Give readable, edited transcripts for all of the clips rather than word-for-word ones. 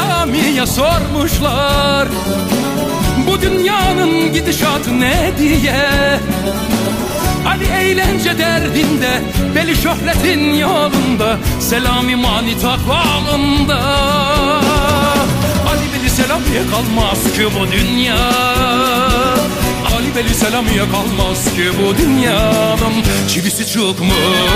Selami'ye sormuşlar, bu dünyanın gidişatı ne diye. Ali eğlence derdinde, deli şöhretin yolunda, Selami mani takvalında. Ali Veli Selami'ye kalmaz ki bu dünya, Ali Veli Selami'ye kalmaz ki bu dünyanın çivisi çıkmış.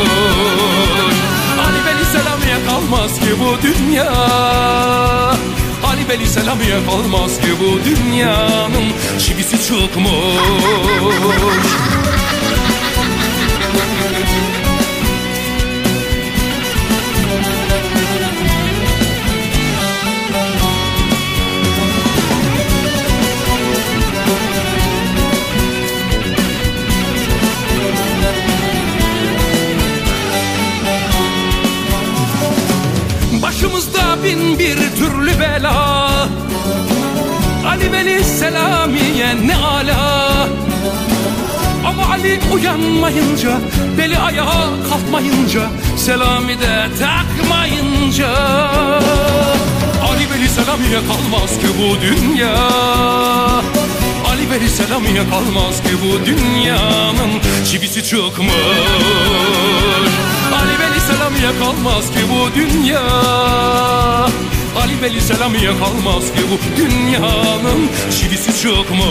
Ali Veli Selami'ye kalmaz ki bu dünya, Ali Veli Selami'ye kalmaz ki bu dünyanın çivisi çıkmış. Başımızda bin bir türlü bela, Ali Veli Selami'ye ne ala. Ama Ali uyanmayınca, deli ayağa kalkmayınca, Selami de takmayınca, Ali Veli Selami'ye kalmaz ki bu dünya, Ali Veli Selami'ye kalmaz ki bu dünyanın çivisi çıkmış. Ali Veli Selami'ye kalmaz ki bu dünya, Ali Veli Selami'ye kalmaz ki bu dünyanın çivisi çıkmış.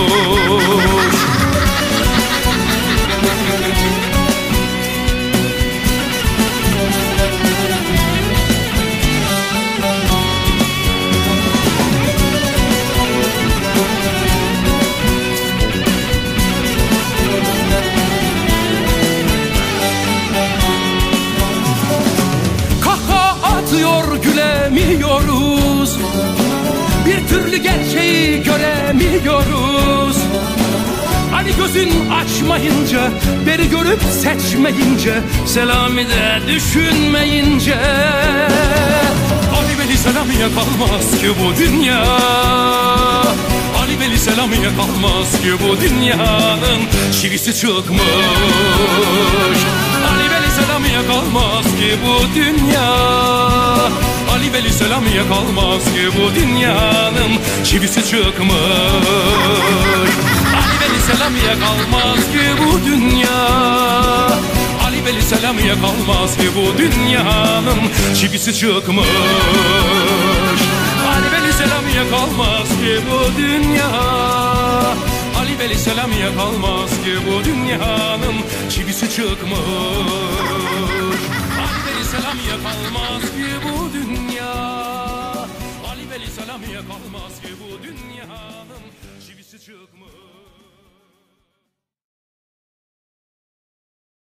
Gülemiyoruz, bir türlü gerçeği göremiyoruz. Ali gözün açmayınca, beri görüp seçmeyince, Selami de düşünmeyince, Ali Veli Selami'ye kalmaz ki bu dünya, Ali Veli Selami'ye kalmaz ki bu dünyanın çivisi çıkmış. Ali Veli Selami'ye kalmaz ki bu dünya, Ali Veli Selami'ye kalmaz ki bu dünyanın çivisi çıkmış. Ali Veli Selami'ye kalmaz ki bu dünya, Ali Veli Selami'ye kalmaz ki bu dünyanın çivisi çıkmış. Ali Veli Selami'ye kalmaz ki bu dünya, Ali Veli Selami'ye kalmaz ki bu dünyanın çivisi çıkmış. Ali Veli Selami'ye kalmaz ki bu dünya, Ali Veli Selami'ye kalmaz ki bu dünyanın çivisi çıkmış.